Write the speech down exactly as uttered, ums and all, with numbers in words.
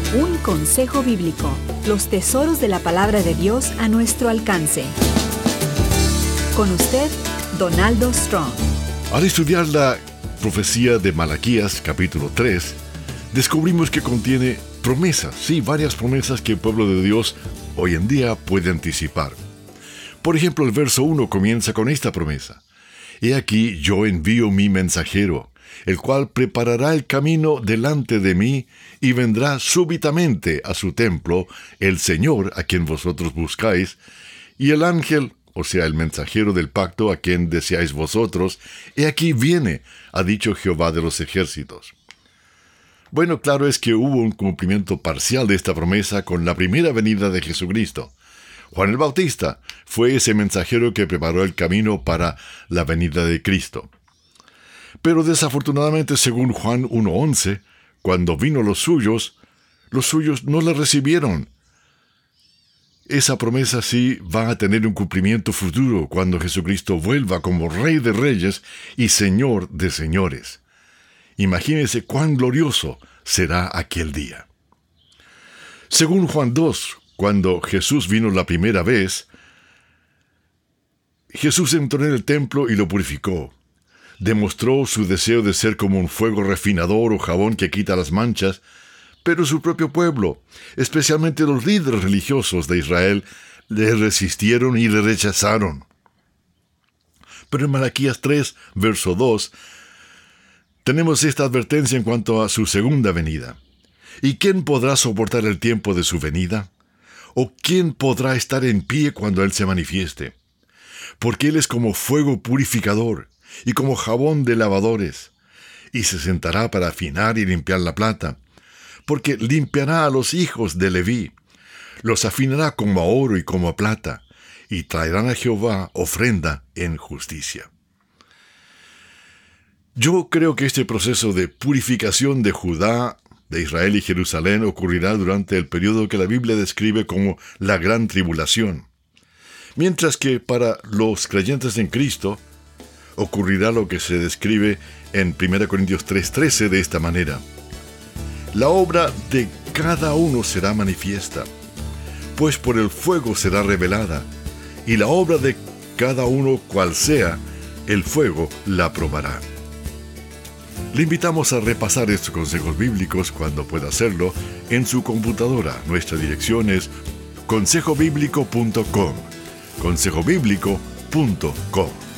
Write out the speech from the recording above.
Un consejo bíblico. Los tesoros de la palabra de Dios a nuestro alcance. Con usted, Donaldo Strong. Al estudiar la profecía de Malaquías, capítulo tres, descubrimos que contiene promesas, sí, varias promesas que el pueblo de Dios hoy en día puede anticipar. Por ejemplo, el verso uno comienza con esta promesa: He aquí yo envío mi mensajero, el cual preparará el camino delante de mí, y vendrá súbitamente a su templo el Señor a quien vosotros buscáis, y el ángel, o sea, el mensajero del pacto a quien deseáis vosotros, he aquí viene, ha dicho Jehová de los ejércitos. Bueno, claro es que hubo un cumplimiento parcial de esta promesa con la primera venida de Jesucristo. Juan el Bautista fue ese mensajero que preparó el camino para la venida de Cristo. Pero desafortunadamente, según Juan uno once, cuando vino los suyos, los suyos no le recibieron. Esa promesa sí va a tener un cumplimiento futuro cuando Jesucristo vuelva como Rey de Reyes y Señor de Señores. Imagínense cuán glorioso será aquel día. Según Juan dos, cuando Jesús vino la primera vez, Jesús entró en el templo y lo purificó. Demostró su deseo de ser como un fuego refinador o jabón que quita las manchas, pero su propio pueblo, especialmente los líderes religiosos de Israel, le resistieron y le rechazaron. Pero en Malaquías tres, verso dos, tenemos esta advertencia en cuanto a su segunda venida. ¿Y quién podrá soportar el tiempo de su venida? ¿O quién podrá estar en pie cuando Él se manifieste? Porque Él es como fuego purificador y como jabón de lavadores, y se sentará para afinar y limpiar la plata, porque limpiará a los hijos de Leví, los afinará como a oro y como a plata, y traerán a Jehová ofrenda en justicia. Yo creo que este proceso de purificación de Judá, de Israel y Jerusalén ocurrirá durante el periodo que la Biblia describe como la Gran Tribulación. Mientras que para los creyentes en Cristo, ocurrirá lo que se describe en primera Corintios tres trece de esta manera: La obra de cada uno será manifiesta, pues por el fuego será revelada, y la obra de cada uno cual sea, el fuego la probará. Le invitamos a repasar estos consejos bíblicos cuando pueda hacerlo en su computadora. Nuestra dirección es consejo bíblico punto com. consejo bíblico punto com.